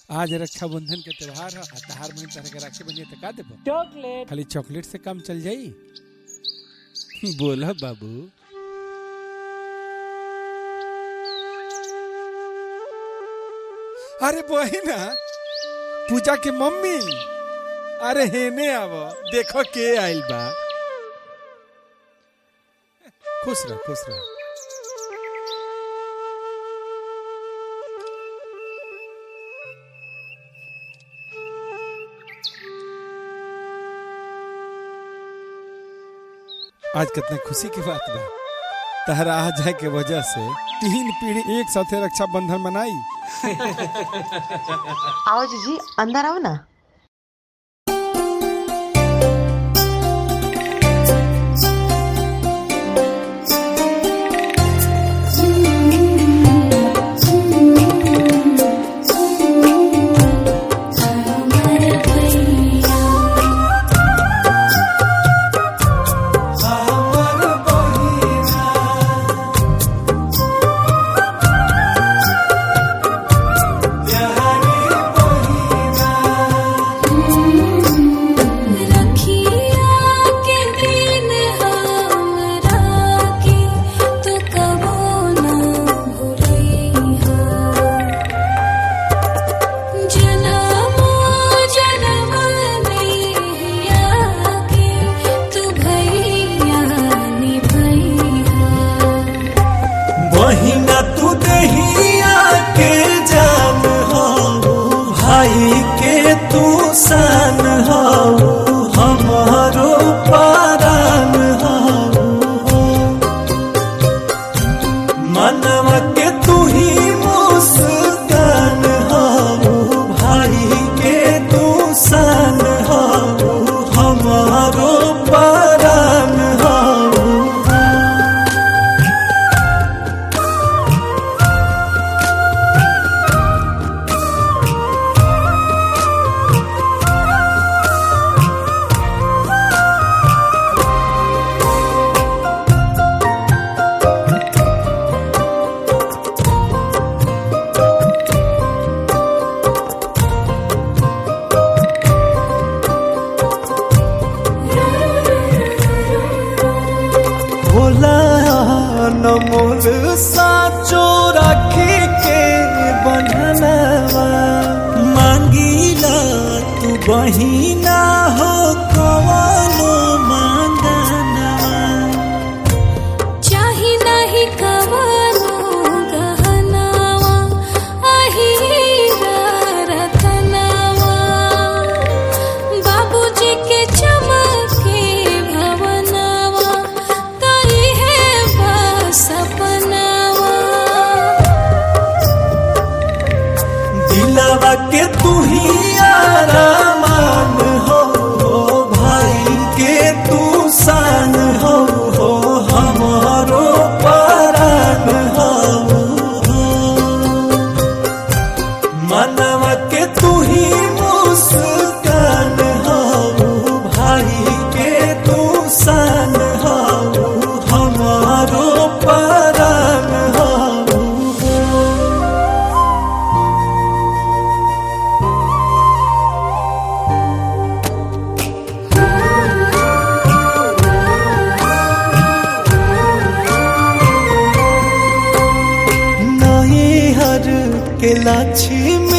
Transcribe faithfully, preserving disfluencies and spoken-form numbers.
आज रक्षाबंधन के त्योहार है, तहार बहन तरह के राखी बनिए तो का देबो? चॉकलेट। खाली चॉकलेट से काम चल जाई? बोला बाबू। अरे बहिना, पूजा के मम्मी, अरे हेने आवो, देखो के आइल बा। खुश रह खुश रह। आज कितना खुशी की बात बा, तहरा आ जाए के वजह से तीन पीढ़ी एक साथ रक्षाबंधन मनाई। आओ जीजी अंदर आओ ना। बहिना तू दहिया के जान हो, भाई के तू सान हो, हमारो परान हो। मनवा के तू ही मुस्कान हो, भाई के तू सान हो, हमारो परान हो। नमोल साचो राखी के बंधनवा, मांगीला तू बहिना हो कवनो मांगनवा। चाही नाही कवनो गहनवा, अहीरा रतनवा, बाबूजी के चमके भवनवा, तई है सपनावा। दिलवा के तू ही आरामान हो, भाई के तू सान हो, हमारो परान हो। मनवा के तू ही मुस्कान हो, भाई के तू सान हो, हमारो परान हो। नई हर के लक्ष्मी